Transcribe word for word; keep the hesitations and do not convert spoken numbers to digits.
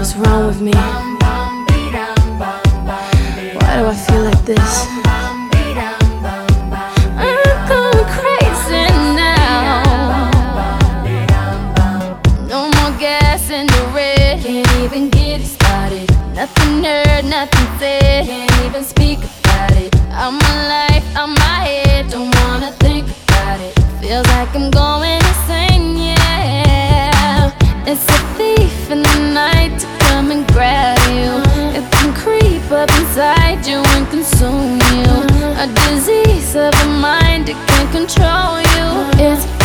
What's wrong with me? Why do I feel like this? I'm going crazy now. No more gas in the red. Can't even get it started. Nothing heard, nothing said. Can't even speak about it. I'm my life, I'm my head. Don't wanna think about it. Feels like I'm going insane, yeah. It's a thief in the night to come and grab you. It can creep up inside you and consume you. A disease of the mind, it can control you. It's